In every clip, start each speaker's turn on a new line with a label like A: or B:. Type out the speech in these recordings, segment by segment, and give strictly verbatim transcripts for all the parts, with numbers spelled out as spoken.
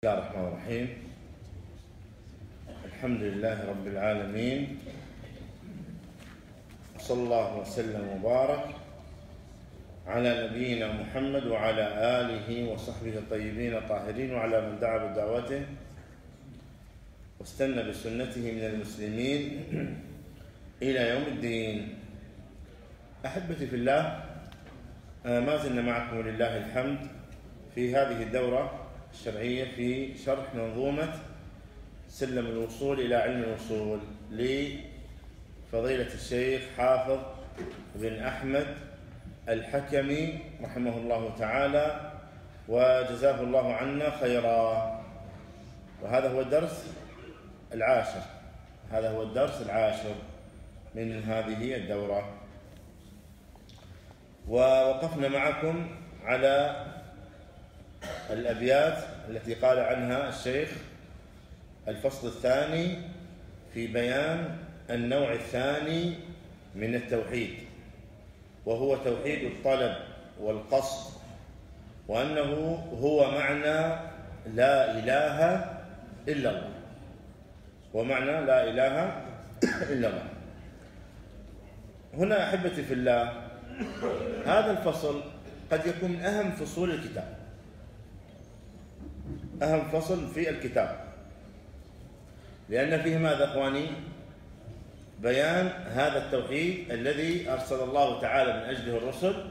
A: بسم الله الرحمن الرحيم. الحمد لله رب العالمين، صلى الله وسلم وبارك على نبينا محمد وعلى آله وصحبه الطيبين الطاهرين وعلى من دعا بدعوته واستنى بسنته من المسلمين إلى يوم الدين. أحبتي في الله، ما زلنا معكم ولله الحمد في هذه الدورة الشرعية في شرح منظومة سلم الوصول إلى علم الوصول لفضيلة الشيخ حافظ بن أحمد الحكمي رحمه الله تعالى وجزاه الله عنا خيرا. وهذا هو الدرس العاشر هذا هو الدرس العاشر من هذه الدورة. ووقفنا معكم على الأبيات التي قال عنها الشيخ: الفصل الثاني في بيان النوع الثاني من التوحيد، وهو توحيد الطلب والقصد، وأنه هو معنى لا إله إلا الله ومعنى لا إله إلا الله. هنا أحبتي في الله، هذا الفصل قد يكون من أهم فصول الكتاب، أهم فصل في الكتاب، لأن فيه ماذا أخواني؟ بيان هذا التوحيد الذي أرسل الله تعالى من أجله الرسل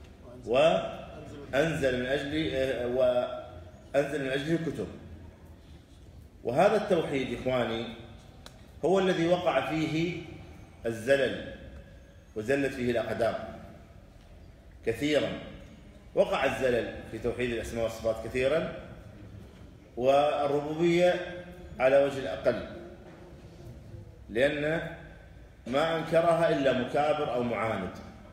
A: وأنزل من أجله وأنزل من أجله الكتب. وهذا التوحيد إخواني هو الذي وقع فيه الزلل وزلت فيه الأقدام كثيرا. وقع الزلل في توحيد الأسماء والصفات كثيرا، والربوبية على وجه الأقل، لأن ما أنكرها إلا مكابر أو معاند.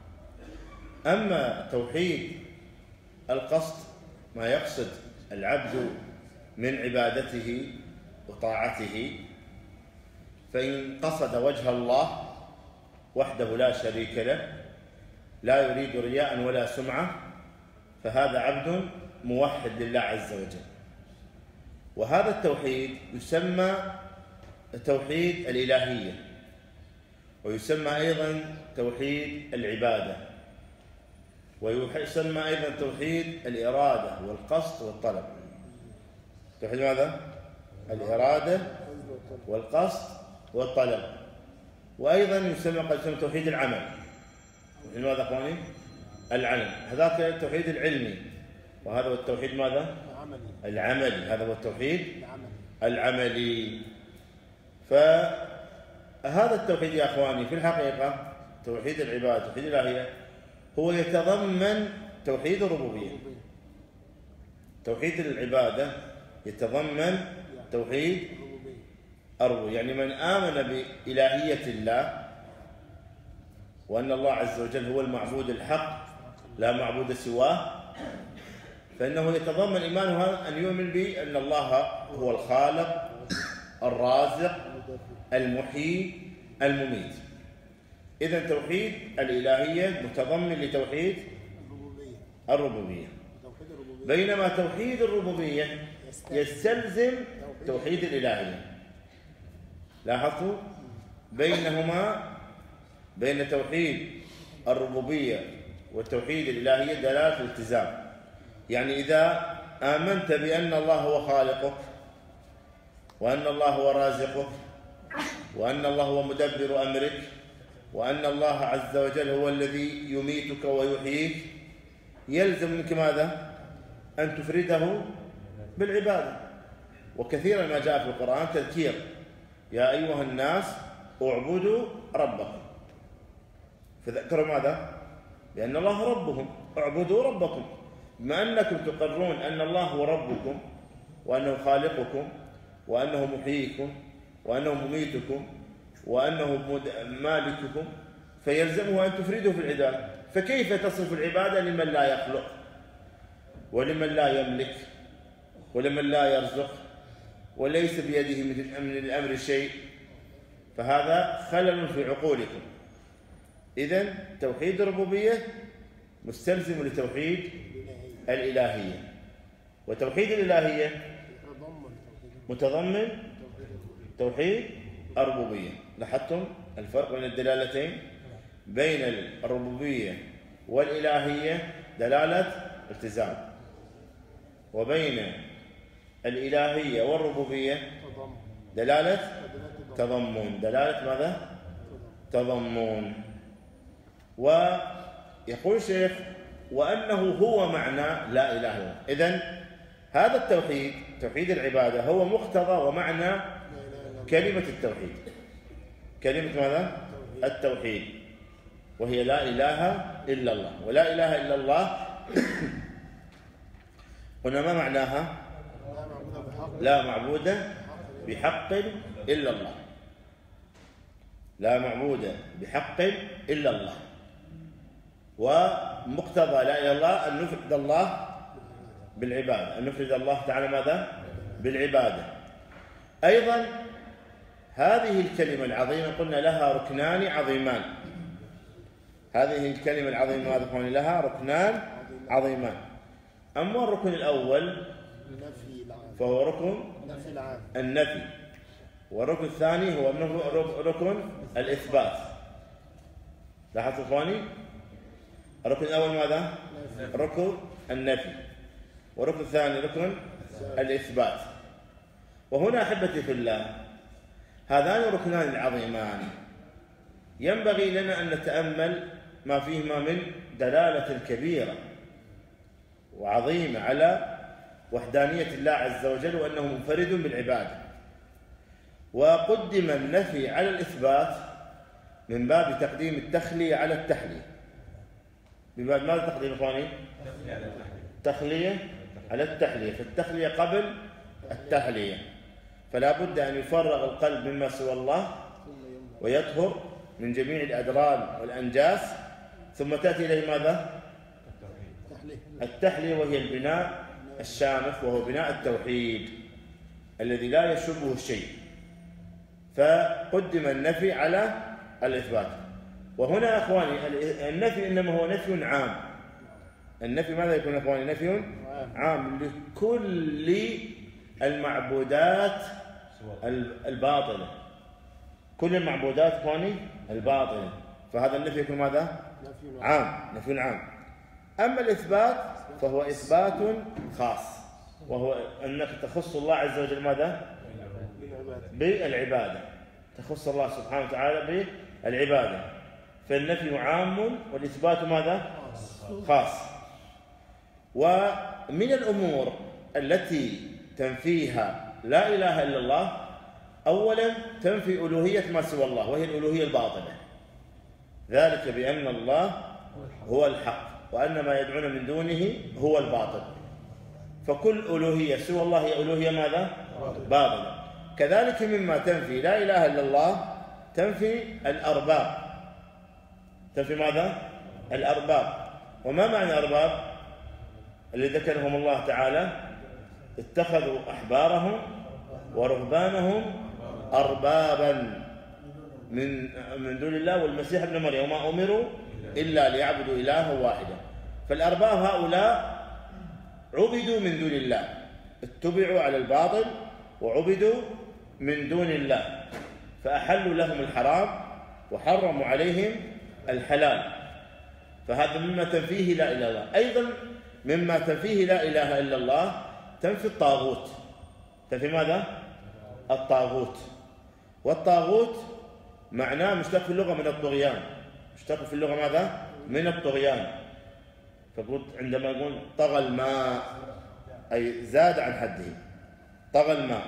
A: أما توحيد القصد، ما يقصد العبد من عبادته وطاعته، فإن قصد وجه الله وحده لا شريك له، لا يريد رياء ولا سمعة، فهذا عبد موحد لله عز وجل. وهذا التوحيد يسمى توحيد الإلهية، ويسمى أيضا توحيد العبادة، ويسمى أيضا توحيد الإرادة والقصد والطلب. توحيد ماذا؟ الإرادة والقصد والطلب. وأيضا يسمى قد يسمى توحيد العمل. توحيد ماذا أخواني؟ العمل. هذاك التوحيد العلمي، وهذا هو التوحيد ماذا؟ العملي. هذا هو التوحيد العملي. فهذا التوحيد يا أخواني في الحقيقة توحيد العبادة، توحيد الإلهية، هو يتضمن توحيد الربوبية. توحيد العبادة يتضمن توحيد الربوبية، يعني من آمن بإلهية الله وأن الله عز وجل هو المعبود الحق لا معبود سواه، فإنه يتضمن إيمانه أن يؤمن بأن الله هو الخالق الرازق المحيي المميت. إذن توحيد الإلهية متضمن لتوحيد الربوبية، بينما توحيد الربوبية يستلزم توحيد الإلهية. لاحظتوا بينهما، بين توحيد الربوبية والتوحيد الإلهية دلالة الالتزام. يعني إذا آمنت بأن الله هو خالقك، وأن الله هو رازقك، وأن الله هو مدبر أمرك، وأن الله عز وجل هو الذي يميتك ويحييك، يلزم منك ماذا؟ أن تفرده بالعبادة. وكثيرا ما جاء في القرآن تذكير: يا أيها الناس اعبدوا ربكم. فذكروا ماذا؟ بأن الله ربهم، اعبدوا ربكم، بما أنكم تقرون أن الله هو ربكم، وأنه خالقكم، وأنه محييكم، وأنه مميتكم، وأنه مالككم، فيلزمه أن تفردوا في العبادة. فكيف تصف العبادة لمن لا يخلق ولمن لا يملك ولمن لا يرزق وليس بيده من الأمر شيء؟ فهذا خلل في عقولكم. إذن توحيد الربوبية مستلزم لتوحيد الإلهية، وتوحيد الإلهية متضمن توحيد الربوبية. لاحظتم الفرق بين الدلالتين؟ بين الربوبية والإلهية دلالة التزام، وبين الإلهية والربوبية دلالة تضمن. دلالة ماذا؟ تضمن. ويقول الشيخ وأنه هو معنى لا إله إلا الله. إذن هذا التوحيد توحيد العبادة هو مقتضى ومعنى كلمة التوحيد. كلمة ماذا؟ التوحيد، وهي لا إله إلا الله. ولا إله إلا الله قلنا ما معناها؟ لا معبود بحق إلا الله. لا معبود بحق إلا الله. ومقتضى لا إله إلا الله أن نفرد الله بالعبادة، أن نفرد الله تعالى ماذا؟ بالعبادة. أيضا هذه الكلمة العظيمة قلنا لها ركنان عظيمان. هذه الكلمة العظيمة ماذا قلنا لها؟ ركنان عظيمان. أما الركن الأول فهو ركن النفي، والركن الثاني هو ركن الإثبات. لاحظوا إخواني؟ الركن الأول ماذا؟ ركن النفي، والركن الثاني ركن الإثبات. وهنا أحبتي في الله هذان الركنان العظيمان ينبغي لنا أن نتأمل ما فيهما من دلالة كبيرة وعظيمة على وحدانية الله عز وجل وأنه منفرد بالعبادة. وقدم النفي على الإثبات من باب تقديم التخلية على التحلية. من باب ماذا تقديم إخواني؟ التخلية على التحلية، فالتخلية قبل التحلية. فلا بد أن يفرغ القلب مما سوى الله ويطهر من جميع الأدران والأنجاس، ثم تأتي إليه ماذا؟ التحلية، وهي البناء الشامخ، وهو بناء التوحيد الذي لا يشبه الشيء. فقدم النفي على الإثبات. وهنا أخواني النفي إنما هو نفي عام. النفي ماذا يكون أخواني؟ نفي عام لكل المعبودات الباطلة، كل المعبودات أخواني الباطلة. فهذا النفي يكون ماذا؟ عام، نفي عام. أما الإثبات فهو إثبات خاص، وهو أنك تخص الله عز وجل ماذا؟ بالعبادة، تخص الله سبحانه وتعالى بالعبادة. فالنفي عام والإثبات ماذا؟ خاص. ومن الأمور التي تنفيها لا إله إلا الله أولا تنفي ألوهية ما سوى الله، وهي الألوهية الباطلة، ذلك بأن الله هو الحق وأن ما يدعون من دونه هو الباطل. فكل ألوهية سوى الله هي ألوهية ماذا؟ باطلة. كذلك مما تنفي لا إله إلا الله تنفي الأرباب. تنفي ماذا؟ الأرباب. وما معنى أرباب؟ اللي ذكرهم الله تعالى: اتخذوا أحبارهم ورهبانهم أربابا من من دون الله والمسيح ابن مريم وما أمروا إلا ليعبدوا إلها واحدا. فالأرباب هؤلاء عبدوا من دون الله، اتبعوا على الباطل وعبدوا من دون الله، فأحلوا لهم الحرام وحرموا عليهم الحلال. فهذا مما تنفيه لا إله إلا الله. أيضا مما تنفيه لا إله إلا الله تنفي الطاغوت. تنفي ماذا؟ الطاغوت. والطاغوت معناه مشتق في اللغة من الطغيان، مشتق في اللغة ماذا؟ من الطغيان. فقلت عندما يقول طغى الماء أي زاد عن حده، طغى الماء.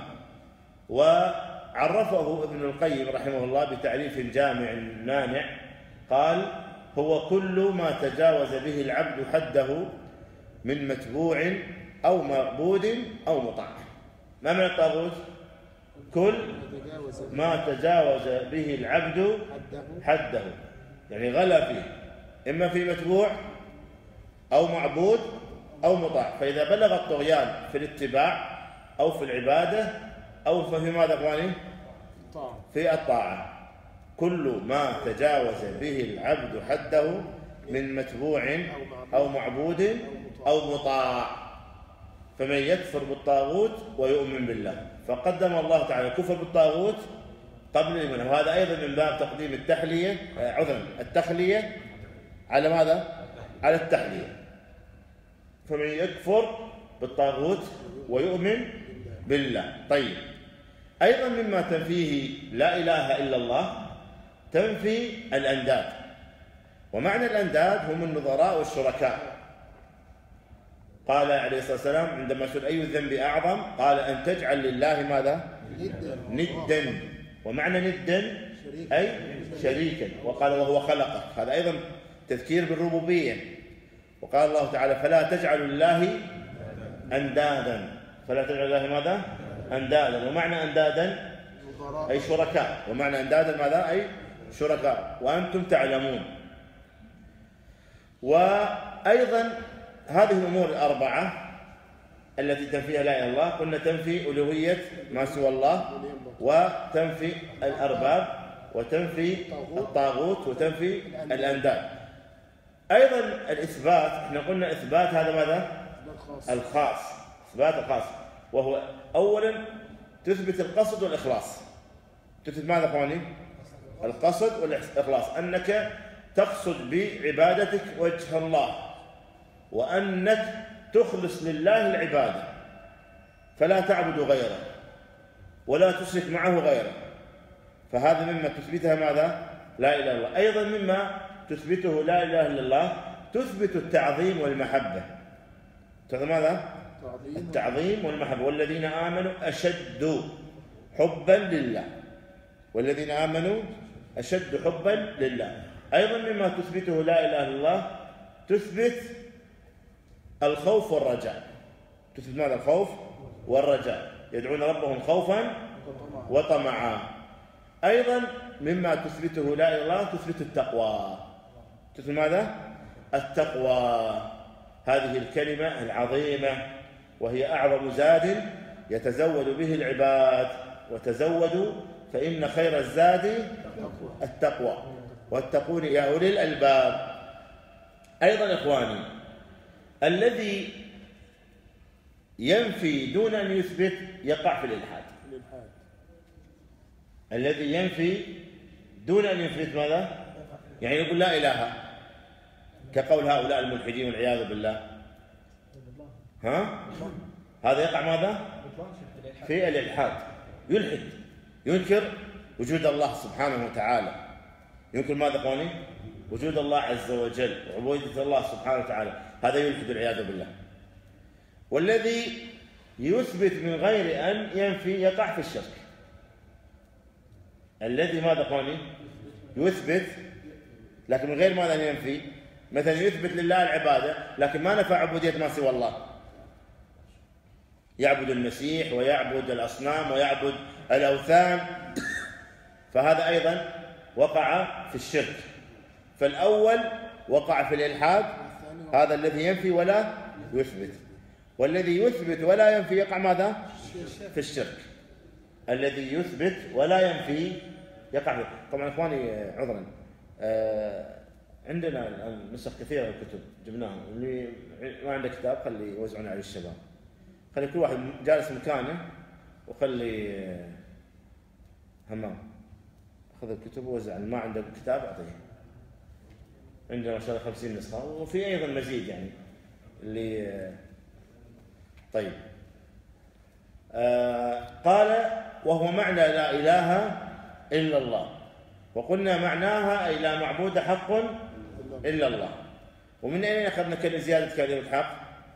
A: وعرفه ابن القيم رحمه الله بتعريف جامع مانع، قال: هو كل ما تجاوز به العبد حده من متبوع أو معبود أو مطاع. ما معنى الطاغوت؟ كل ما تجاوز به العبد حده، يعني غلا فيه، إما في متبوع أو معبود أو مطاع. فإذا بلغ الطغيان في الاتباع أو في العبادة أو في ماذا أخواني؟ في الطاعة. كل ما تجاوز به العبد حده من متبوع أو معبود أو مطاع. فمن يكفر بالطاغوت ويؤمن بالله، فقدم الله تعالى الكفر بالطاغوت قبل الإيمان، وهذا أيضا من باب تقديم التحلية عذرا التخلية على ماذا؟ على التحلية. فمن يكفر بالطاغوت ويؤمن بالله. طيب، أيضا مما تنفيه لا إله إلا الله تنفي الأنداد، ومعنى الأنداد هم النظراء والشركاء. قال عليه الصلاة والسلام عندما سئل أي الذنب أعظم قال أن تجعل لله ماذا؟ ندا. ومعنى ندا أي شريكا، وقال وهو خلقك، هذا أيضا تذكير بالربوبية. وقال الله تعالى فلا تجعلوا لله أندادا، فلا تجعلوا لله ماذا؟ أندادا. ومعنى أندادا أي شركاء، ومعنى أندادا ماذا؟ أي شركاء، وأنتم تعلمون. وأيضا هذه الأمور الأربعة التي تنفيها لا إله إلا الله، قلنا تنفي ألوهية ما سوى الله، وتنفي الأرباب، وتنفي الطاغوت، وتنفي الأنداد. أيضا الإثبات، احنا قلنا إثبات هذا ماذا؟ الخاص، إثبات الخاص، وهو أولا تثبت القصد والإخلاص. تثبت ماذا أخواني؟ القصد والإخلاص، أنك تقصد بعبادتك وجه الله، وأنك تخلص لله العبادة، فلا تعبد غيره ولا تشرك معه غيره. فهذا مما تثبتها ماذا؟ لا إله إلا الله. أيضا مما تثبته لا إله إلا الله تثبت التعظيم والمحبة. ماذا؟ التعظيم والمحبة. والذين آمنوا أشد حبا لله، والذين آمنوا أشد حبا لله. أيضا مما تثبته لا إله إلا الله تثبت الخوف والرجاء. تثبت ماذا؟ الخوف والرجاء، يدعون ربهم خوفا وطمعا. أيضا مما تثبته لا إله إلا الله تثبت التقوى. تثبت ماذا؟ التقوى، هذه الكلمة العظيمة، وهي أعظم زاد يتزود به العباد، وتزودوا فإن خير الزاد التقوى واتقون يا أولي الألباب. أيضا إخواني، الذي ينفي دون أن يثبت يقع في الإلحاد. الذي ينفي دون أن يثبت ماذا؟ يعني يقول لا إله، كقول هؤلاء الملحدين والعياذ بالله. ها؟ هذا يقع ماذا؟ في الإلحاد، يلحد، ينكر وجود الله سبحانه وتعالى. ينكر ماذا أخواني؟ وجود الله عز وجل وعبودية الله سبحانه وتعالى، هذا يلحد والعياذ بالله. والذي يثبت من غير أن ينفي يقع في الشرك. الذي ماذا أخواني؟ يثبت لكن من غير ماذا أن ينفي، مثلا يثبت لله العبادة لكن ما نفع عبودية ما سوى الله، يعبد المسيح ويعبد الأصنام ويعبد الأوثان، فهذا أيضا وقع في الشرك. فالأول وقع في الإلحاد، هذا الذي ينفي ولا يثبت. والذي يثبت ولا ينفي يقع ماذا؟ في الشرك. الذي يثبت ولا ينفي يقع في. طبعا إخواني عذرا، عندنا الآن نسخ كثيرة من الكتب جبناها، اللي ما عنده كتاب خلي يوزعون على الشباب، خلي كل واحد جالس مكانه وخلي همام خذ الكتب ووزع، ما عنده كتاب أعطيه. عندنا ما شاء الله خمسين نسخة، وفي أيضا مزيد يعني اللي طيب. آه قال وهو معنى لا إله إلا الله، وقلنا معناها أي لا معبود حق إلا الله. ومن أين أخذنا كلمة زيادة كلمة حق؟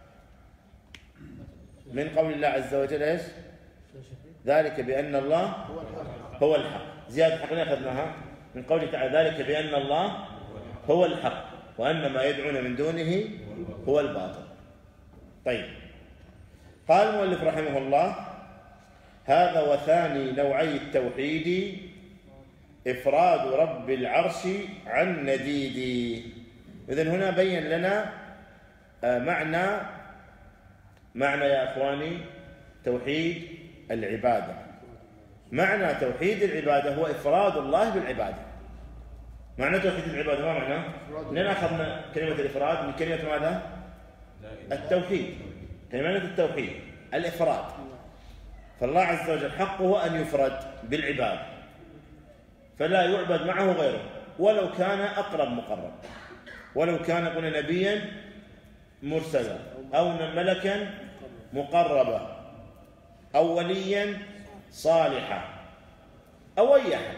A: من قول الله عز وجل إيش؟ ذلك بأن الله هو الحق. زيادة حق أخذناها من قوله تعالى ذلك بأن الله هو الحق وأن ما يدعون من دونه هو الباطل. طيب، قال المؤلف رحمه الله هذا وثاني نوعي التوحيد إفراد رب العرش عن نديد. إذن هنا بين لنا معنى معنى يا أخواني توحيد العبادة. معنى توحيد العبادة هو إفراد الله بالعبادة. معنى توحيد العبادة ما معناه؟ لأن أخذنا كلمة الإفراد من كلمة ماذا؟ التوحيد. كلمة التوحيد الإفراد. فالله عز وجل حقه أن يفرد بالعبادة، فلا يعبد معه غيره، ولو كان أقرب مقرب، ولو كان قلنا نبيا مرسلا أو ملكا مقربا أو وليا صالحا أو أي أحد،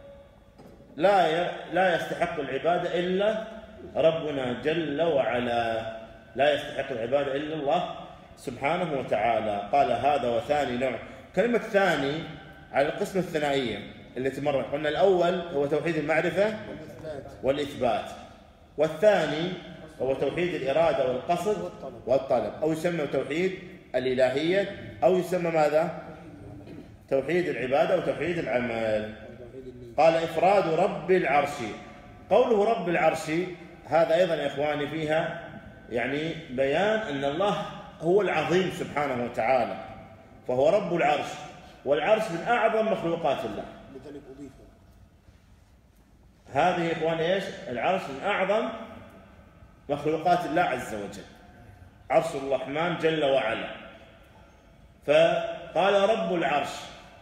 A: لا لا يستحق العبادة إلا ربنا جل وعلا، لا يستحق العبادة إلا الله سبحانه وتعالى. قال هذا وثاني نوع. كلمة ثاني على القسم الثنائية التي مرت، قلنا الأول هو توحيد المعرفة والإثبات، والثاني هو توحيد الإرادة والقصد والطلب، أو يسمى توحيد الإلهية، أو يسمى ماذا؟ توحيد العبادة أو توحيد العمل. قال إفراد رب العرش. قوله رب العرش هذا أيضا يا إخواني فيها يعني بيان أن الله هو العظيم سبحانه وتعالى، فهو رب العرش، والعرش من أعظم مخلوقات الله. هذه يا إخواني إيش؟ العرش من أعظم مخلوقات الله عز وجل، عرش الرحمن جل وعلا. فقال رب العرش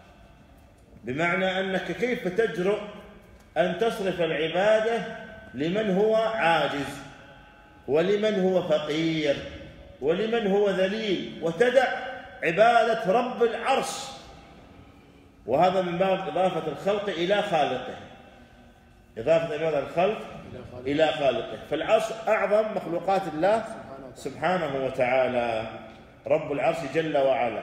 A: بمعنى أنك كيف تجرؤ أن تصرف العبادة لمن هو عاجز ولمن هو فقير ولمن هو ذليل، وتدع عبادة رب العرش، وهذا من باب إضافة الخلق إلى خالقه، إضافة عبادة الخلق إلى خالقه. فالعرش أعظم مخلوقات الله سبحانه وتعالى، رب العرش جل وعلا.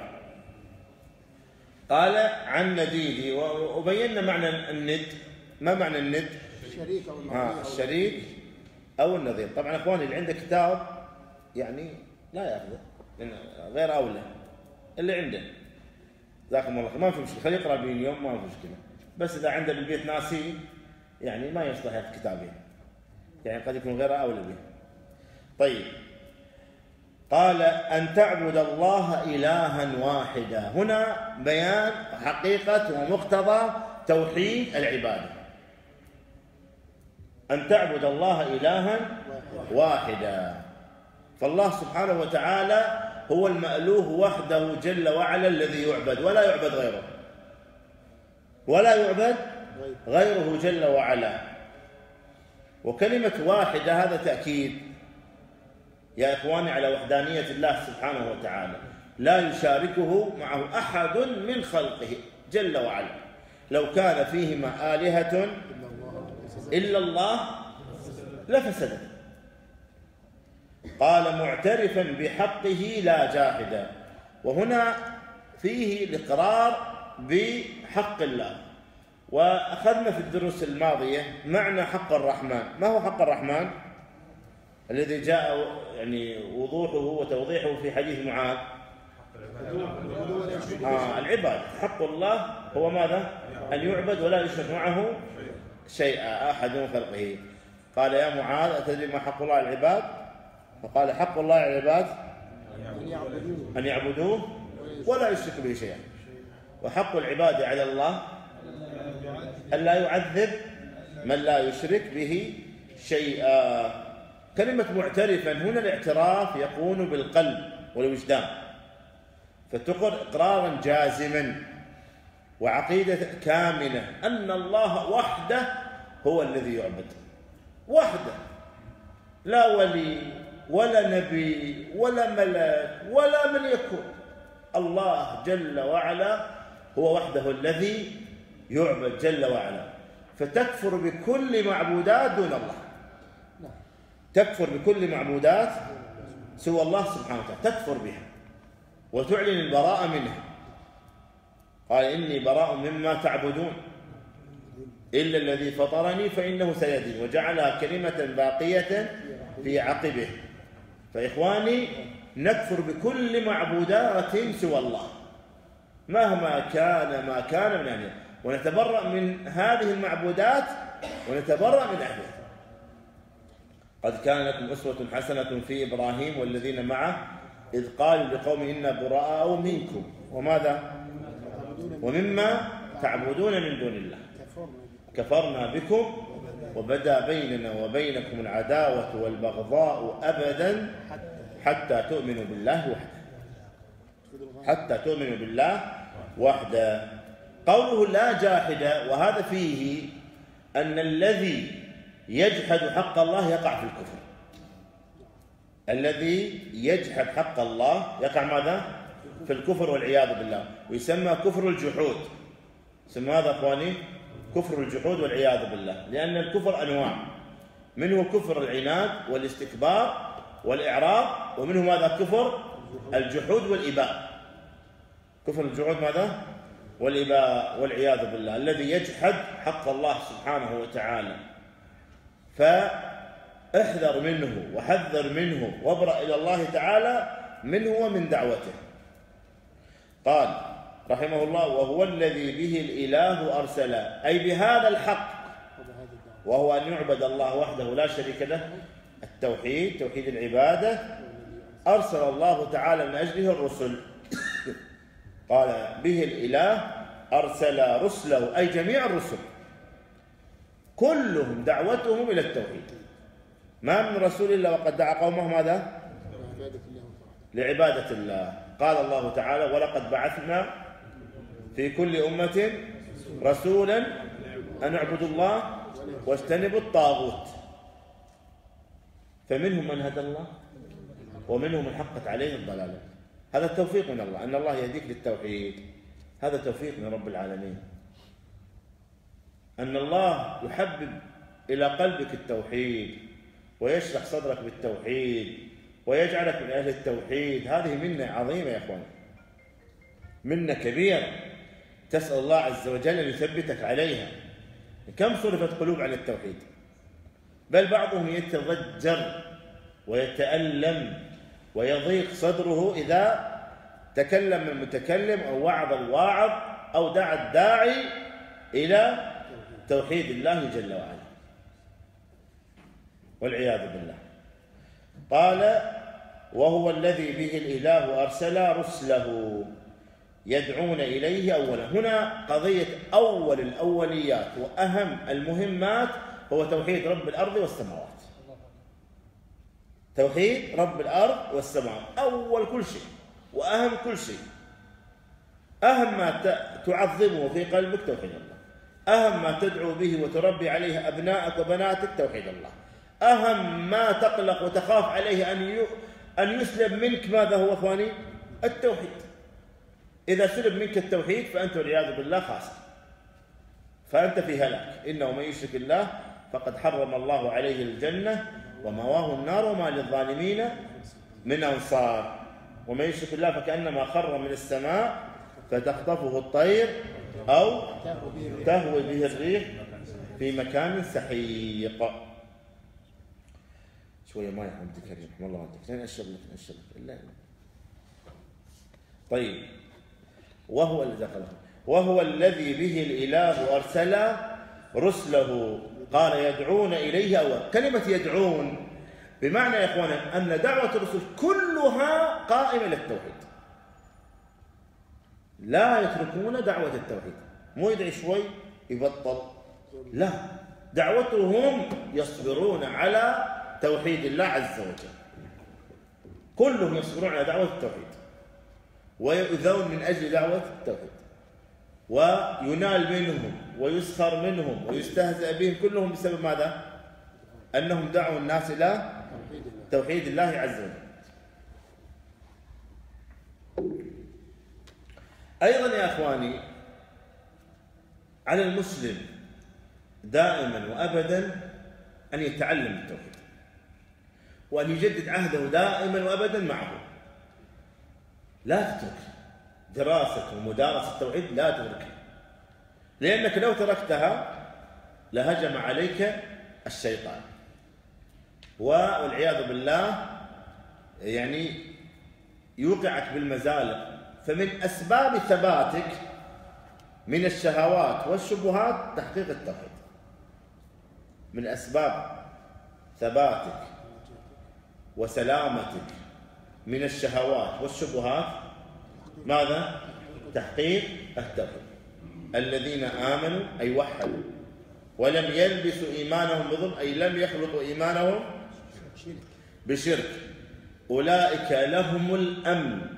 A: قال عن نديده، وبينا معنى الند. ما معنى الند؟
B: الشريك أو
A: النظير. آه الشريك أو النظير. طبعا أخواني اللي عنده كتاب يعني لا يأخذه، لأن غير أولى اللي عنده جزاكم الله خير، ما في مشكلة، خليه يقرأ بين يوم ما في مشكلة، بس إذا عنده بالبيت ناسي يعني ما يصلح يأخذ كتابين، يعني قد يكون غير أولى به. طيب، قال أن تعبد الله إلها واحدا. هنا بيان حقيقة ومقتضى توحيد العبادة، أن تعبد الله إلها واحدا. فالله سبحانه وتعالى هو المألوه وحده جل وعلا الذي يعبد، ولا يعبد غيره، ولا يعبد غيره جل وعلا. وكلمة واحدة هذا تأكيد يا إخواني على وحدانية الله سبحانه وتعالى، لا يشاركه معه أحد من خلقه جل وعلا. لو كان فيهما آلهة إلا الله لفسدت. قال معترفا بحقه لا جاحدا. وهنا فيه الإقرار بحق الله. وأخذنا في الدروس الماضية معنى حق الرحمن. ما هو حق الرحمن الذي جاء يعني وضوحه وتوضيحه في حديث معاذ؟ آه العباد. حق الله هو ماذا؟ أن يعبد ولا يشرك معه شيئا أحد من خلقه. قال يا معاذ أتدري ما حق الله على العباد؟ فقال حق الله على العباد أن يعبدوه ولا يشركوا به شيئا. وحق العباد على الله أن لا يعذب من لا يشرك به شيئا. كلمة معترفا هنا الاعتراف يكون بالقلب والوجدان، فتقر إقرارا جازما وعقيدة كاملة أن الله وحده هو الذي يعبد، وحده، لا ولي ولا نبي ولا ملك ولا من يكون، الله جل وعلا هو وحده الذي يعبد جل وعلا. فتكفر بكل معبودات دون الله، تكفر بكل معبودات سوى الله سبحانه وتعالى، تكفر بها وتعلن البراءة منها. قال إني براء مما تعبدون إلا الذي فطرني فإنه سيهدين، وجعلها كلمة باقية في عقبه. فإخواني نكفر بكل معبودات سوى الله مهما كان ما كان من أهلها، ونتبرأ من هذه المعبودات ونتبرأ من أهلها. قد كان لكم أسوة حسنة في إبراهيم والذين معه إذ قالوا لقوم إنا براء منكم وماذا؟ ومما تعبدون من دون الله كفرنا بكم وبدا بيننا وبينكم العداوة والبغضاء أبدا حتى تؤمنوا بالله وحده. حتى تؤمنوا بالله وحده. قوله لا جاحد، وهذا فيه أن الذي يجحد حق الله يقع في الكفر. الذي يجحد حق الله يقع ماذا؟ في الكفر والعياذ بالله، ويسمى كفر الجحود. يسمى هذا أخواني كفر الجحود والعياذ بالله، لأن الكفر أنواع، منه كفر العناد والاستكبار والإعراض، ومنه ماذا؟ كفر الجحود والإباء. كفر الجحود ماذا؟ والإباء والعياذ بالله، الذي يجحد حق الله سبحانه وتعالى. فاحذر منه وحذر منه وابرأ إلى الله تعالى منه ومن دعوته. قال رحمه الله: وهو الذي به الإله أرسل، أي بهذا الحق، وهو أن يعبد الله وحده لا شريك له، التوحيد، توحيد العبادة، أرسل الله تعالى من أجله الرسل. قال به الإله أرسل رسله، أي جميع الرسل كلهم دعوتهم إلى التوحيد. ما من رسول إلا وقد دعا قومه ماذا؟ لعبادة الله. قال الله تعالى: ولقد بعثنا في كل أمة رسولا أن اعبدوا الله واجتنبوا الطاغوت. فمنهم من هدى الله ومنهم من حقت عليه الضلالة. هذا التوفيق من الله، أن الله يهديك للتوحيد، هذا توفيق من رب العالمين. أن الله يحبب إلى قلبك التوحيد ويشرح صدرك بالتوحيد ويجعلك من أهل التوحيد، هذه منة عظيمة يا أخوان، منة كبيرة، تسأل الله عز وجل أن يثبتك عليها. كم صرفت قلوب عن التوحيد، بل بعضهم يتضجر ويتألم ويضيق صدره إذا تكلم المتكلم أو وعظ الواعظ أو دعا الداعي إلى توحيد الله جل وعلا، والعياذ بالله. قال: وهو الذي به الإله أرسل رسله يدعون إليه أولا. هنا قضية أول الأوليات وأهم المهمات هو توحيد رب الأرض والسماوات. توحيد رب الأرض والسماوات أول كل شيء وأهم كل شيء. أهم ما تعظمه في قلبك توحيد الله، أهم ما تدعو به وتربي عليه أبنائك وبناتك توحيد الله، أهم ما تقلق وتخاف عليه أن أن يسلب منك ماذا هو أخواني؟ التوحيد. إذا سلب منك التوحيد فأنت والعياذ بالله خاسر، فأنت في هلاك. إنه من يشرك الله فقد حرم الله عليه الجنة ومواه النار وما للظالمين من أنصار. ومن يشرك الله فكأنما خر من السماء فتخطفه الطير أو تهوي به الريح في مكان سحيق. شوية ماء يا عبد الكريم رحمه الله عنك، لين أشرب لك أشرب لك إلا. طيب، وهو الذي دخله وهو الذي به الإله أرسل رسله. قال: يدعون إليه أولا. كلمة يدعون بمعنى يا إخوانا أن دعوة الرسل كلها قائمة للتوحيد، لا يتركون دعوة التوحيد، مو يدعي شوي يبطل، لا، دعوتهم يصبرون على توحيد الله عز وجل، كلهم يصبرون على دعوة التوحيد ويؤذون من أجل دعوة التوحيد، وينال منهم ويسخر منهم ويستهزأ بهم كلهم بسبب ماذا؟ أنهم دعوا الناس إلى توحيد الله عز وجل. أيضا يا أخواني على المسلم دائما وأبدا أن يتعلم التوحيد وأن يجدد عهده دائما وأبدا معه. لا تترك دراسة ومدارسة التوحيد، لا تتركها، لأنك لو تركتها لهجم عليك الشيطان والعياذ بالله يعني يوقعك بالمزالق. فمن أسباب ثباتك من الشهوات والشبهات تحقيق التوحيد. من أسباب ثباتك وسلامتك من الشهوات والشبهات ماذا؟ تحقيق التوحيد. الذين آمنوا أي وحدوا ولم يلبسوا إيمانهم بظلم، أي لم يخلطوا إيمانهم بشرك، أولئك لهم الأمن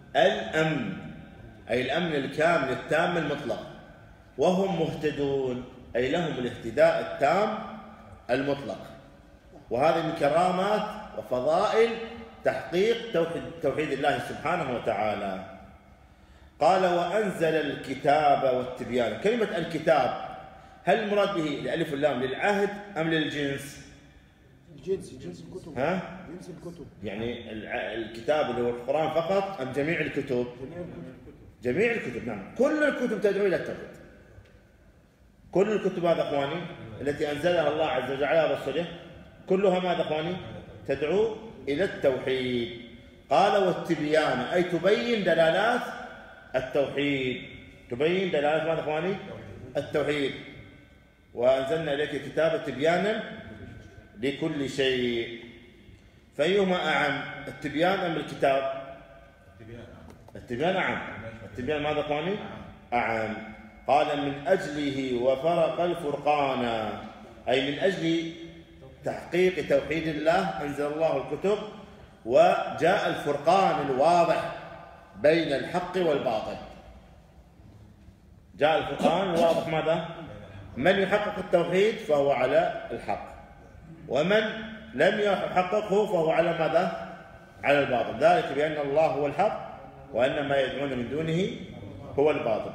A: الأمن، أي الأمن الكامل التام المطلق، وهم مهتدون، أي لهم الاهتداء التام المطلق. وهذه من كرامات وفضائل تحقيق توحيد, توحيد الله سبحانه وتعالى. قال وأنزل الكتاب والتبيان. كلمة الكتاب هل المراد به الألف واللام للعهد أم للجنس؟
B: الجنس، جنس الكتب.
A: ها؟
B: جنس الكتب.
A: يعني الكتاب اللي هو القرآن فقط أم جميع الكتب؟
B: جميع الكتب.
A: جميع الكتب، نعم. كل الكتب تدعو إلى التوحيد. كل الكتب هذا أخواني التي أنزلها الله عز وجل على رسوله كلها ماذا أخواني؟ تدعو إلى التوحيد. قال والتبيان، أي تبين دلالات التوحيد، تبين دلالات ماذا أخواني؟ التوحيد. وأنزلنا إليك الكتاب تبيانا لكل شيء. فأيهما أعم، التبيان أم الكتاب؟ التبيان أعم. التبيان ماذا أخواني؟ أعم. قال من أجله وفرق الفرقان، أي من أجل تحقيق توحيد الله أنزل الله الكتب، وجاء الفرقان الواضح بين الحق والباطل. جاء الفرقان الواضح ماذا؟ من يحقق التوحيد فهو على الحق، ومن لم يحققه فهو على ماذا؟ على الباطل. ذلك بأن الله هو الحق وأن ما يدعون من دونه هو الباطل.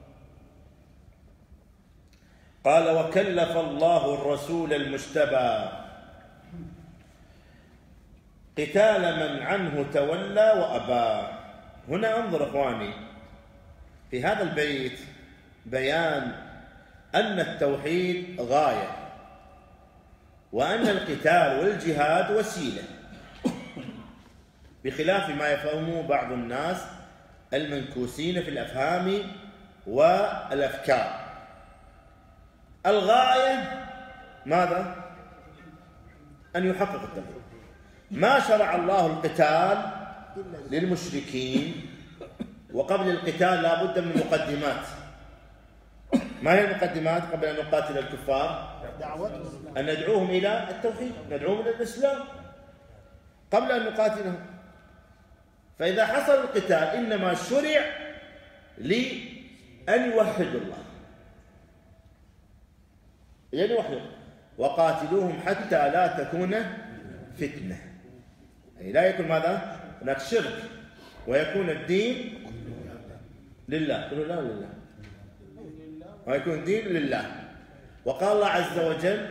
A: قال وكلف الله الرسول المجتبى قتال من عنه تولى وأبى. هنا انظر اخواني في هذا البيت بيان أن التوحيد غاية، وأن القتال والجهاد وسيلة، بخلاف ما يفهمه بعض الناس المنكوسين في الأفهام والأفكار. الغاية ماذا؟ أن يحقق التوحيد. ما شرع الله القتال للمشركين، وقبل القتال لا بد من مقدمات. ما هي المقدمات قبل أن نقاتل الكفار؟ أن ندعوهم إلى التوحيد، ندعوهم إلى الإسلام قبل أن نقاتلهم. فإذا حصل القتال إنما شرع لأن يوحدوا الله، يعني يوحدوا، وقاتلوهم حتى لا تكون فتنة، أي لا يكون ماذا؟ هناك شرك، ويكون الدين لله. قولوا لا لله. ويكون الدين لله. وقال الله عز وجل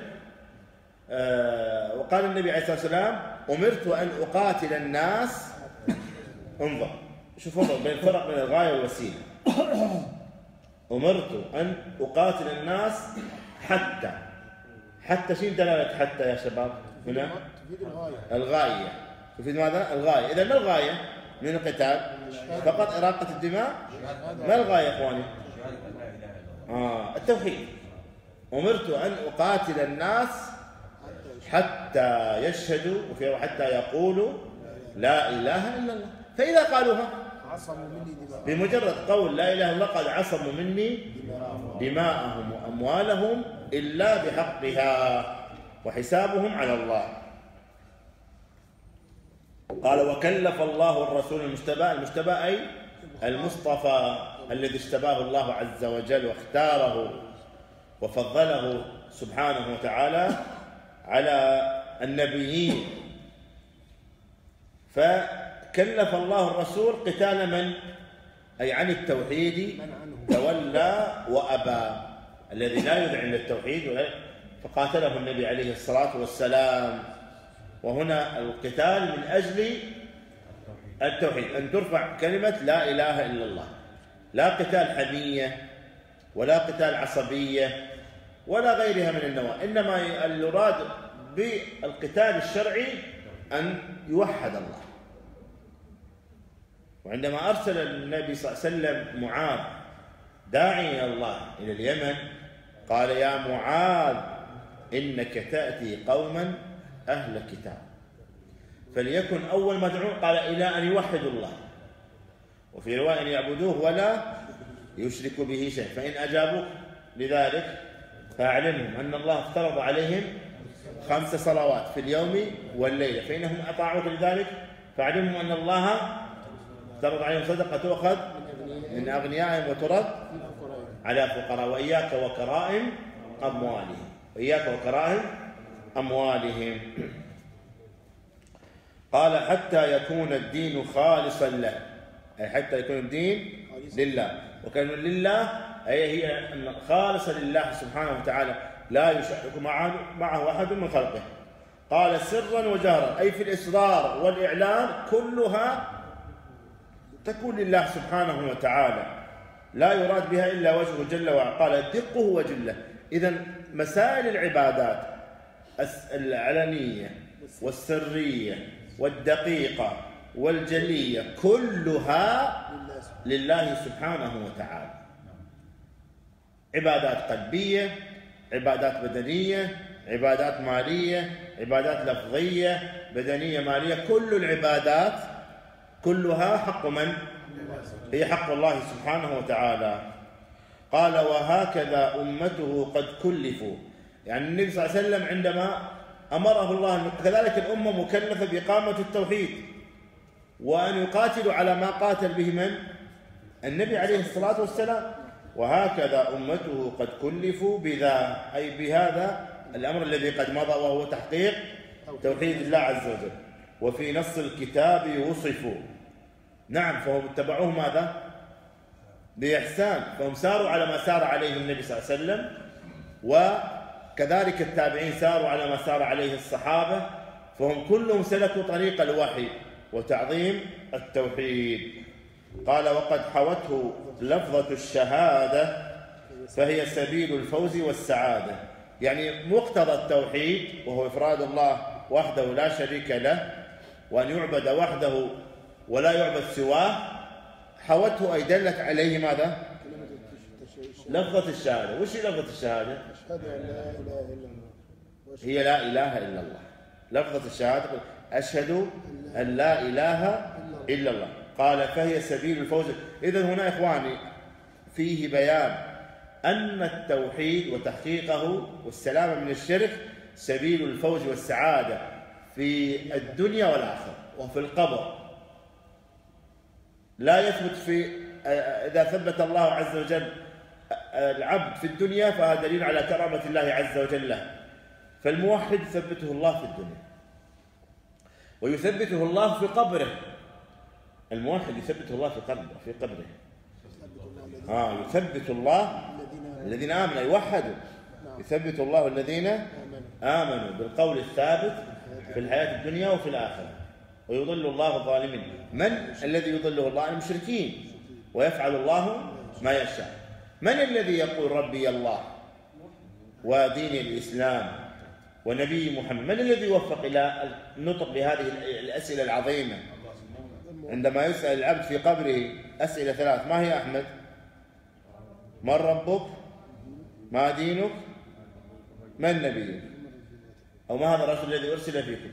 A: آه وقال النبي عليه الصلاة والسلام أمرت أن أقاتل الناس. انظر شوف انظر بين الفرق بين الغاية والوسيلة. أمرت أن أقاتل الناس حتى حتى شين دلالة حتى يا شباب هنا؟ الغاية. تفيد ماذا؟ الغاية. إذا ما الغاية من القتال؟ فقط إراقة الدماء؟ ما الغاية يا إخواني؟ آه التوحيد. أمرت أن أقاتل الناس حتى يشهدوا وفي حتى يقولوا لا إله إلا الله. فإذا قالوها بمجرد قول لا إله إلا الله قد عصموا مني دماءهم وأموالهم إلا بحقها وحسابهم على الله. قال وكلف الله الرسول المجتبى. المجتبى أي المصطفى الذي اجتباه الله عز وجل واختاره وفضله سبحانه وتعالى على النبيين. فكلف الله الرسول قتال من؟ أي عن التوحيد تولى وأبى، الذي لا يدعي إلى التوحيد، فقاتله النبي عليه الصلاة والسلام. وهنا القتال من أجل التوحيد، أن ترفع كلمة لا إله إلا الله، لا قتال حمية ولا قتال عصبية ولا غيرها من النواحي، إنما المراد بالقتال الشرعي أن يوحد الله. وعندما أرسل النبي صلى الله عليه وسلم معاذ داعي إلى الله إلى اليمن قال يا معاذ إنك تأتي قوما أهل كتاب فليكن أول مدعو قال إلى أن يوحدوا الله، وفي رواية أن يعبدوه ولا يشركوا به شيء. فإن أجابوك لذلك فأعلمهم أن الله افترض عليهم خمس صلوات في اليوم والليلة، فإنهم أطاعوك لذلك فأعلمهم أن الله افترض عليهم صدقة تؤخذ من أغنيائهم وترد على فقراء. وإياك وكرائم أموالهم، وإياك وكرائم أموالهم. قال حتى يكون الدين خالصا له، أي حتى يكون الدين لله. وكان لله أي هي خالصة لله سبحانه وتعالى، لا يشارك معه, معه أحد من خلقه. قال سرا وجهرا، أي في الإصرار والإعلان كلها تكون لله سبحانه وتعالى، لا يراد بها إلا وجهه جل وعلا. قال دقه وجله. إذن مسائل العبادات العلنية والسرية والدقيقة والجلية كلها لله سبحانه وتعالى. عبادات قلبية، عبادات بدنية، عبادات مالية، عبادات لفظية، بدنية، مالية، كل العبادات كلها حق من؟ هي حق الله سبحانه وتعالى. قال وهكذا أمته قد كلفوا، يعني النبي صلى الله عليه وسلم عندما أمره الله كذلك الأمة مكلفة بإقامة التوحيد، وأن يقاتلوا على ما قاتل به من؟ النبي عليه الصلاة والسلام. وهكذا أمته قد كلفوا بذا، أي بهذا الأمر الذي قد مضى، وهو تحقيق توحيد الله عز وجل. وفي نص الكتاب وصفوا، نعم، فهم اتبعوه ماذا؟ بإحسان، فهم ساروا على ما سار عليه النبي صلى الله عليه وسلم، وكذلك التابعين ساروا على ما سار عليه الصحابة، فهم كلهم سلكوا طريق الوحي وتعظيم التوحيد. قال وقد حوته لفظة الشهادة فهي سبيل الفوز والسعادة، يعني مقتضى التوحيد وهو إفراد الله وحده لا شريك له، وأن يعبد وحده ولا يعبد سواه، حوته أي دلت عليه ماذا؟ لفظة الشهادة. وش هي لفظة الشهادة؟ هي لا إله إلا الله. لفظة الشهادة أشهد أن لا إله إلا الله. قال فهي سبيل الفوز. إذن هنا إخواني فيه بيان أن التوحيد وتحقيقه والسلامة من الشرك سبيل الفوز والسعادة في الدنيا والآخرة وفي القبر. لا يثبت في إذا ثبت الله عز وجل العبد في الدنيا فهذا دليل على كرامة الله عز وجل له. فالموحد يثبته الله في الدنيا ويثبته الله في قبره. الموحد يثبته الله في قبره في قبره آه يثبت الله الذين آمنوا يوحدوا، يثبت الله الذين آمنوا بالقول الثابت في الحياة الدنيا وفي الآخرة، ويضل الله الظالمين. من الذي يضله الله؟ المشركين، ويفعل الله ما يشاء. من الذي يقول ربي الله ودين الإسلام ونبي محمد؟ من الذي يوفق إلى النطق بهذه الأسئلة العظيمة؟ عندما يسأل العبد في قبره أسئلة ثلاث، ما هي أحمد؟ من ربك؟ ما دينك؟ من نبيك؟ أو ما هذا الرسول الذي أرسل فيكم؟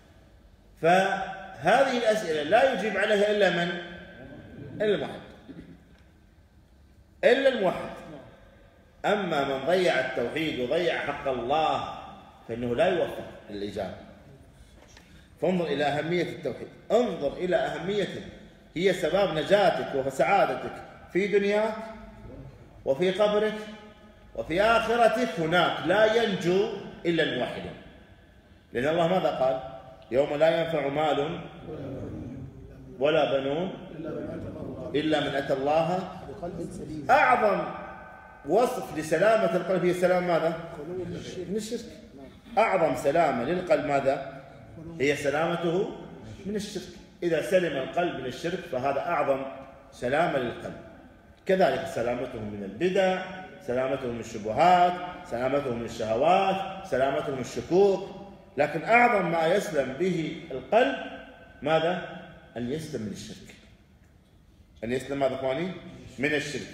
A: فهذه الأسئلة لا يجيب عليها إلا من؟ إلا الموحد، إلا الموحد. أما من ضيع التوحيد وضيع حق الله فإنه لا يوفق للإجابة. فانظر إلى أهمية التوحيد، انظر إلى أهميته، هي سبب نجاتك وسعادتك في دنياك وفي قبرك وفي آخرتك. هناك لا ينجو إلا الموحدون، لأن الله ماذا قال؟ يوم لا ينفع مال ولا بنون إلا من أتى الله. أعظم وصف لسلامة القلب هي سلام ماذا؟ من الشرك. أعظم سلامة للقلب ماذا؟ هي سلامته من الشرك. إذا سلم القلب من الشرك فهذا أعظم سلامة للقلب. كذلك سلامته من البدع، سلامته من الشبهات، سلامته من الشهوات، سلامته من الشكوك. لكن أعظم ما يسلم به القلب ماذا؟ أن يسلم من الشرك. أن يسلم ماذا إخواني؟ من الشرك.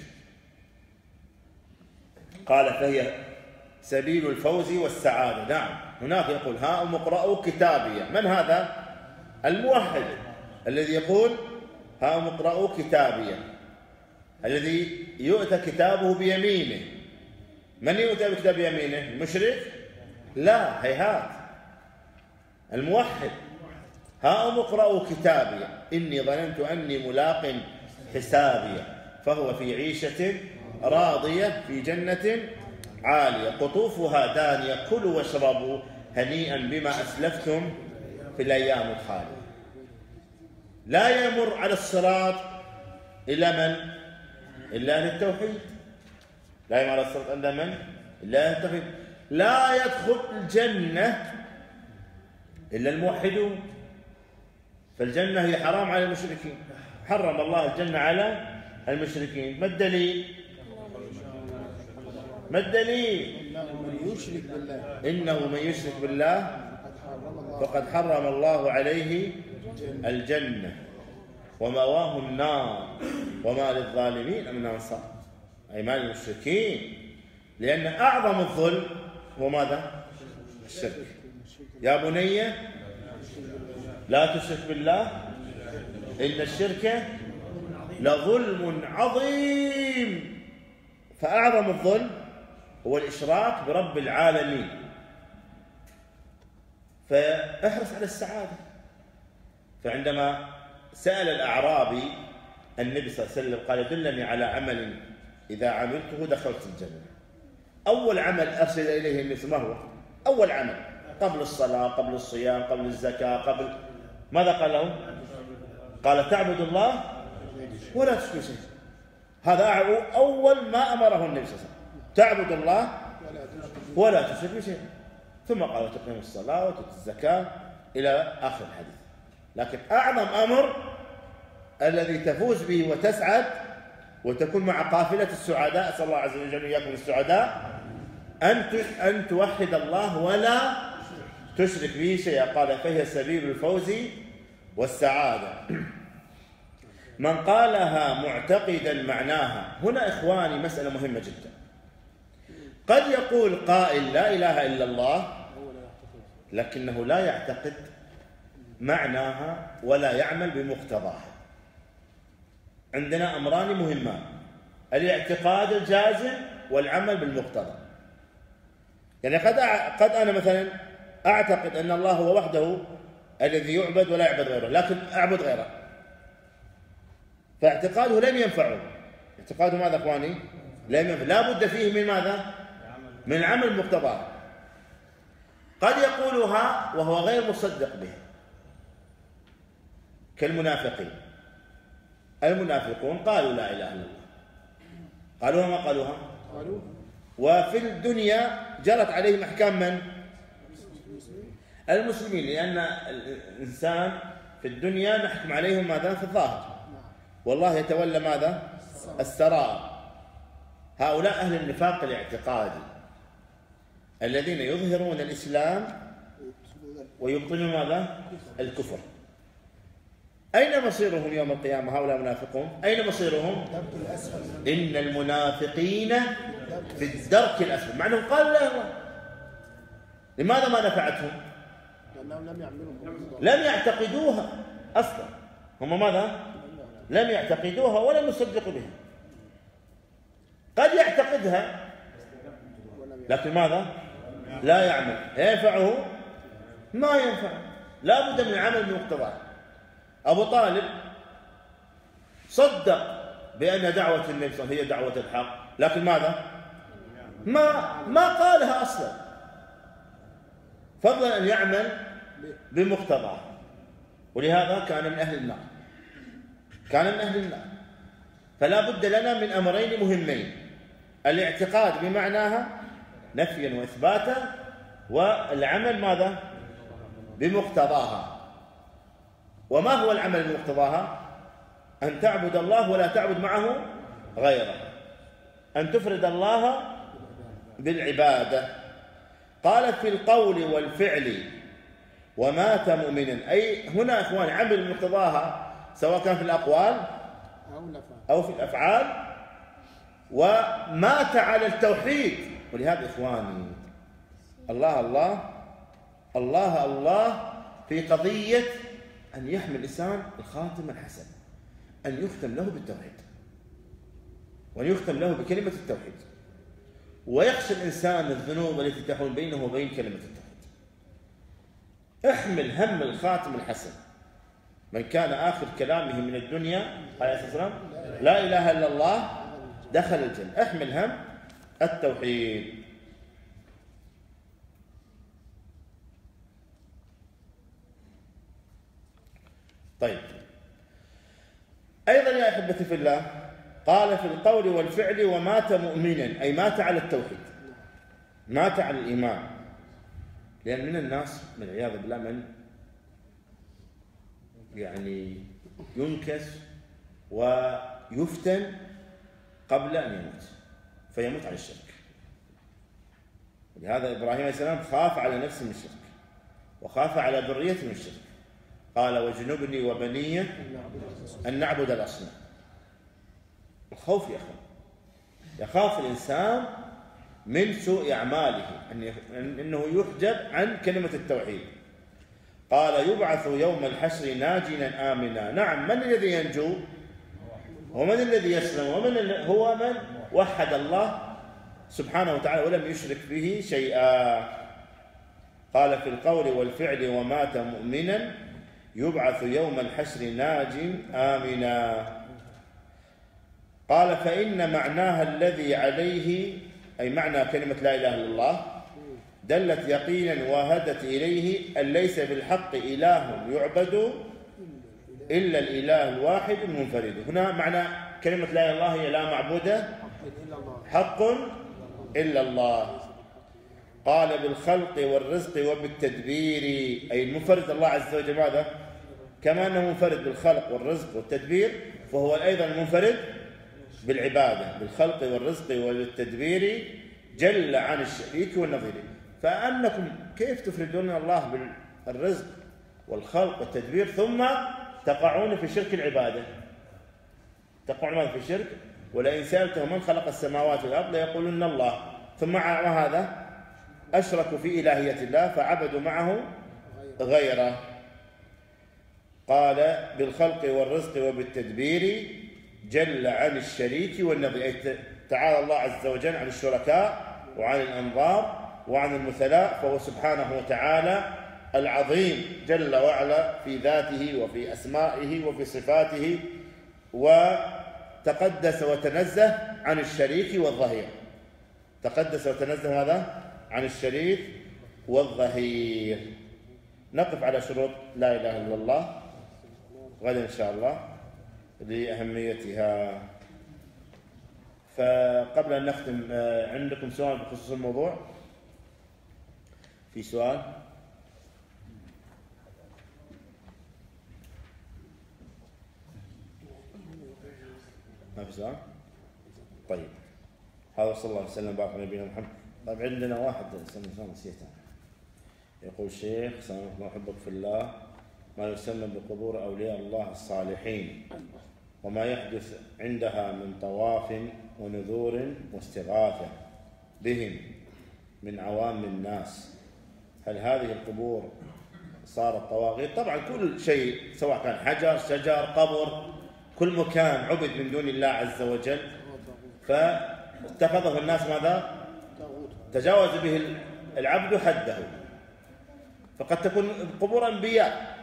A: قال فهي سبيل الفوز والسعادة. نعم، هناك يقول هاؤم اقرأوا كتابي. من هذا؟ الموحد الذي يقول هاؤم اقرأوا كتابي، الذي يؤتى كتابه بيمينه. من يؤتى بكتاب بيمينه؟ المشرك؟ لا، هيهات، الموحد هاؤم اقرأوا كتابي إني ظننت أني ملاق حسابي فهو في عيشة راضية في جنة عالية قطوفها دانية كلوا واشربوا هنيئا بما أسلفتم في الأيام الخالية. لا يمر على الصراط إلا من؟ إلا أهل التوحيد. لا يمر على الصراط إلا من؟ إلا أهل التوحيد. لا يدخل الجنة إلا الموحدون، فالجنة هي حرام على المشركين، حرم الله الجنة على المشركين. ما الدليل؟ ما الدليل؟
B: إنه من يشرك بالله
A: إنه من يشرك بالله فقد حرم الله عليه الجنة ومأواه النار وما للظالمين من أنصار، أي ما للمشركين، لأن أعظم الظلم هو ماذا؟ الشرك. يا بني لا تشرك بالله إن الشرك لظلم عظيم. فأعظم الظلم هو الإشراك برب العالمين. فاحرص على السعادة. فعندما سأل الأعرابي النبي صلى الله عليه وسلم قال دلني على عمل إذا عملته دخلت الجنة. أول عمل أرسل إليه النبي ما هو؟ أول عمل قبل الصلاة قبل الصيام قبل الزكاة قبل ماذا قال له؟ قال تعبد الله ولا تشرك شيء. هذا أول ما أمره النبي صلى الله عليه وسلم، تعبد الله ولا تشرك بشيء. ثم قال تقيم الصلاة وتؤتي الزكاة إلى آخر الحديث. لكن أعظم أمر الذي تفوز به وتسعد وتكون مع قافلة السعداء، أسأل الله عز وجل إياكم السعداء، أن أن توحد الله ولا تشرك به شيئا. قال فهي سبيل الفوز والسعادة. من قالها معتقدا معناها. هنا إخواني مسألة مهمة جدا. قد يقول قائل لا إله إلا الله لكنه لا يعتقد معناها ولا يعمل بمقتضاها. عندنا أمران مهمان: الاعتقاد الجازم والعمل بالمقتضى. يعني قد قد أنا مثلا أعتقد أن الله هو وحده الذي يعبد ولا يعبد غيره، لكن أعبد غيره، فاعتقاده لم ينفعه. اعتقاده ماذا أخواني؟ لم ينفع. لا بد فيه من ماذا؟ من العمل المقتضى. قد يقولها وهو غير مصدق بها كالمنافقين. المنافقون قالوا لا إله إلا الله، قالوها ما قالوها؟
B: قالوا.
A: وفي الدنيا جرت عليهم أحكام من؟ المسلمين، لأن الإنسان في الدنيا نحكم عليهم ماذا؟ في الظاهر، والله يتولى ماذا؟ السرائر. هؤلاء أهل النفاق الاعتقادي الذين يظهرون الإسلام ويبطنون ماذا؟ الكفر. أين مصيرهم يوم القيامة هؤلاء المنافقون؟ أين مصيرهم؟ إن المنافقين في الدرك الأسفل، مع أنهم قالوا لا الله. لماذا ما نفعتهم؟
B: لأنهم لم يعملوا
A: لم يعتقدوها أصلا. هم ماذا؟ لم يعتقدوها ولم يصدقوا بها. قد يعتقدها لكن ماذا؟ لا يعمل. ينفعه؟ ما ينفع. لا بد من العمل بمقتضاه. أبو طالب صدق بأن دعوة النبي صلى الله عليه وسلم هي دعوة الحق، لكن ماذا؟ ما ما قالها أصلا، فضلا أن يعمل بمقتضاه. ولهذا كان من أهل النار، كان من أهل النار. فلا بد لنا من أمرين مهمين: الاعتقاد بمعناها نفيا وإثباتا، والعمل ماذا؟ بمقتضاها. وما هو العمل بمقتضاها؟ أن تعبد الله ولا تعبد معه غيره، أن تفرد الله بالعبادة. قال في القول والفعل ومات مؤمنا، أي هنا أخوان عمل بمقتضاها سواء كان في الأقوال أو في الأفعال، ومات على التوحيد. ولهذا إخواني الله الله الله الله في قضية أن يحمل الإنسان الخاتم الحسن، أن يختم له بالتوحيد، وأن يختم له بكلمة التوحيد، ويخشى الإنسان الذنوب التي تحول بينه وبين كلمة التوحيد. احمل هم الخاتم الحسن من كان آخر كلامه من الدنيا عليه الصلاة والسلام لا إله إلا الله دخل الجنة. احمل هم التوحيد. طيب، أيضا يا أحبتي في الله، قال في القول والفعل ومات مؤمنا، أي مات على التوحيد، مات على الإيمان. لأن من الناس والعياذ بالله من يعني ينكس ويفتن قبل أن يموت فيموت على الشرك. لهذا إبراهيم عليه السلام خاف على نفسه من الشرك وخاف على ذريته من الشرك، قال واجنبني وبني أن نعبد الأصنام. الخوف يا أخي، يخاف الإنسان من سوء أعماله، أنه يحجب عن كلمة التوحيد. قال يبعث يوم الحشر ناجيا آمنا. نعم، من الذي ينجو ومن الذي يسلم؟ ومن هو من وحد الله سبحانه وتعالى ولم يشرك به شيئا. قال في القول والفعل ومات مؤمنا يبعث يوم الحشر ناج آمنا. قال فإن معناها الذي عليه، أي معنى كلمة لا إله إلا الله، دلت يقينا وهدت إليه أن ليس بالحق إله يعبد إلا الإله الواحد المنفرد. هنا معنى كلمة لا إله إلا الله هي لا معبود حق إلا الله. قال بالخلق والرزق وبالتدبير، أي المنفرد الله عز وجل ماذا؟ كما أنه منفرد بالخلق والرزق والتدبير، فهو أيضا المنفرد بالعبادة بالخلق والرزق والتدبير جل عن الشريك والنظير. فأنكم كيف تفردون الله بالرزق والخلق والتدبير ثم تقعون في شرك العبادة؟ تقعون في الشرك. ولئن سألتهم من خلق السماوات والأرض ليقولن الله، ثم مع هذا أشركوا في إلهية الله فعبدوا معه غيره. قال بالخلق والرزق وبالتدبير جل عن الشريك والنظير، أي تعالى الله عز وجل عن الشركاء وعن الأنظار وعن المثلاء، فهو سبحانه وتعالى العظيم جل وعلا في ذاته وفي أسمائه وفي صفاته، وتقدس وتنزه عن الشريك والظهير. تقدس وتنزه هذا عن الشريك والظهير. نقف على شروط لا إله إلا الله غدا إن شاء الله لأهميتها. فقبل أن نختم، عندكم سؤال بخصوص الموضوع؟ في سؤال؟ ما في سؤال؟ طيب، هذا صلى الله عليه وسلم وبارك على نبينا محمد. طيب عندنا واحد نسيته يقول الشيخ سلام الله أحبك في الله، ما يسمى بقبور أولياء الله الصالحين وما يحدث عندها من طواف ونذور واستغاثة بهم من عوام الناس، هل هذه القبور صارت طواغيت؟ طبعا كل شيء سواء كان حجر شجر قبر كل مكان عبد من دون الله عز وجل فاتخذه الناس ماذا؟ تجاوز به العبد حده. فقد تكون قبور أنبياء،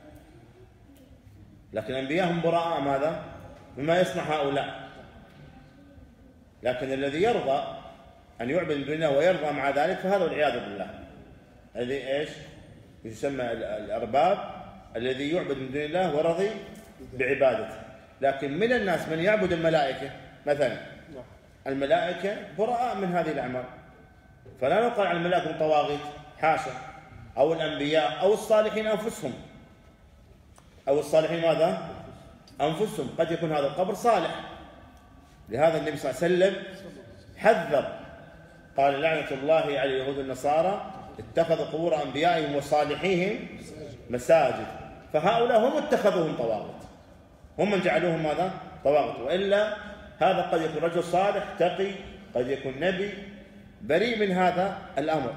A: لكن الأنبياء هم براء ماذا؟ مما يصنع هؤلاء. لكن الذي يرضى أن يعبد من دون الله ويرضى مع ذلك فهذا والعياذ بالله الذي ايش؟ يسمى الأرباب، الذي يعبد من دون الله ورضي بعبادته. لكن من الناس من يعبد الملائكة مثلا، الملائكة براء من هذه الأعمال، فلا نقال عن الملائكة طواغيت، حاشا. أو الأنبياء أو الصالحين أنفسهم، أو الصالحين ماذا؟ أنفسهم. قد يكون هذا القبر صالح، لهذا النبي صلى الله عليه وسلم حذر، قال لعنة الله على اليهود والنصارى اتخذوا قبور أنبيائهم وصالحيهم مساجد. فهؤلاء هم اتخذوهم طواغيت، هم من جعلوهم ماذا؟ طواغيت. وإلا هذا قد يكون رجل صالح تقي، قد يكون نبي بريء من هذا الأمر.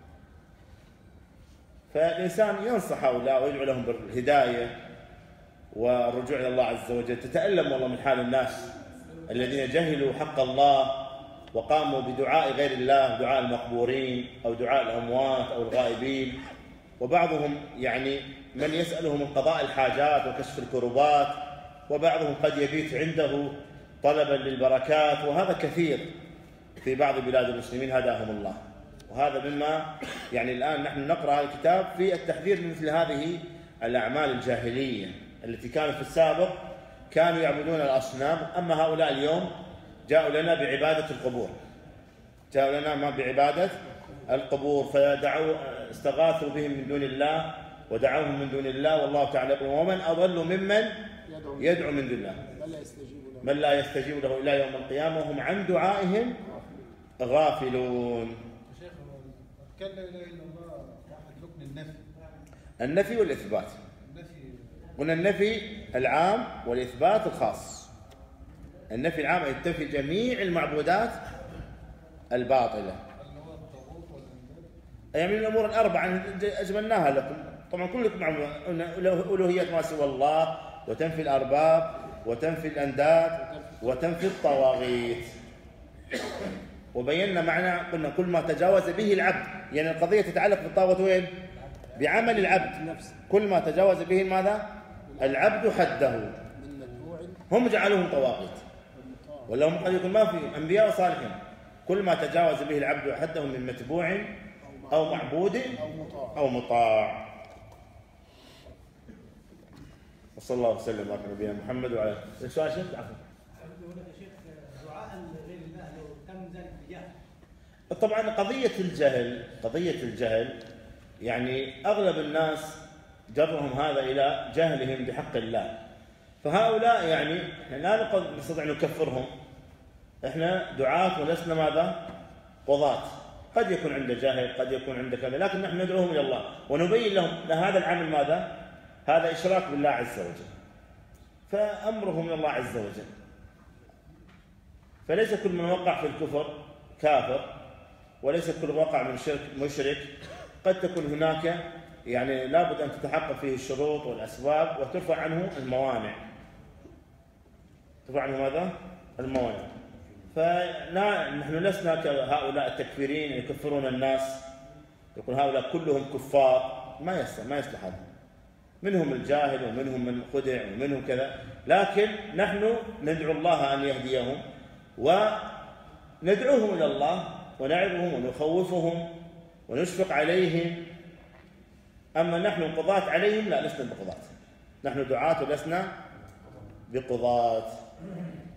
A: فالإنسان ينصح هؤلاء ويدعو لهم بالهداية والرجوع إلى الله عز وجل. تتألم والله من حال الناس الذين جهلوا حق الله وقاموا بدعاء غير الله، دعاء المقبورين أو دعاء الأموات أو الغائبين. وبعضهم يعني من يسأله من قضاء الحاجات وكشف الكربات، وبعضهم قد يبيت عنده طلبا للبركات، وهذا كثير في بعض بلاد المسلمين هداهم الله. وهذا مما يعني الآن نحن نقرأ الكتاب في التحذير من مثل هذه الأعمال الجاهلية التي كانت في السابق كانوا يعبدون الأصنام. أما هؤلاء اليوم جاءوا لنا بعبادة القبور، جاءوا لنا ما بعبادة القبور، فدعوا استغاثوا بهم من دون الله ودعوهم من دون الله، والله تعالى يقول: ومن أضل ممن يدعو من دون الله من لا يستجيب له إلى يوم القيامة وهم عن دعائهم غافلون.
C: شيخ كان لا إله إلا الله واحد ركن النفي
A: النفي والإثبات.
C: النفي
A: قلنا النفي العام والإثبات الخاص. النفي العام ينتفي جميع المعبودات الباطلة،
C: اللي هو الطاغوت والأنداد،
A: يعني الأمور الأربعة أجملناها لكم. طبعا كلكم معلوم ألوهية ما سوى الله، وتنفي الأرباب، وتنفي الأنداد، وتنفي الطواغيت. وبينا معنى قلنا كل ما تجاوز به العبد، يعني القضية تتعلق بالطاغوت وين؟ بعمل العبد. كل ما تجاوز به ماذا؟ العبد حده، هم جعلوهم طواغيت، ولا هم قد يكون ما في أنبياء وصالحين. كل ما تجاوز به العبد حده من متبوع أو معبود أو مطاع. وصلى الله وسلم على نبينا محمد وعلى آله. سؤال شيخ؟ عفوا.
D: يقول لك يا شيخ دعاء غير الله لو تم ذلك بجهل.
A: طبعا قضية الجهل، قضية الجهل يعني أغلب الناس جرهم هذا إلى جهلهم بحق الله. فهؤلاء يعني لا نستطيع أن نكفرهم، إحنا دعاة ولسنا ماذا؟ قضاة. قد يكون عنده جاهل، قد يكون عنده كذا، لكن نحن ندعوهم إلى الله ونبين لهم أن هذا العمل ماذا؟ هذا إشراك بالله عز وجل، فأمرهم إلى الله عز وجل. فليس كل من وقع في الكفر كافر، وليس كل وقع من شرك مشرك. قد تكون هناك يعني لابد أن تتحقق فيه الشروط والأسباب وترفع عنه الموانع، ترفع عنه ماذا؟ الموانع. فنحن لسنا كهؤلاء التكفيرين يكفرون الناس، يقول هؤلاء كلهم كفار، ما يصلح ما يصلح هذا. منهم الجاهل ومنهم من خدع ومنهم كذا، لكن نحن ندعو الله أن يهديهم وندعوهم إلى الله ونعظهم ونخوفهم ونشفق عليهم. أما نحن قضاة عليهم لا، لسنا بقضاة، نحن دعاة ولسنا بقضاة.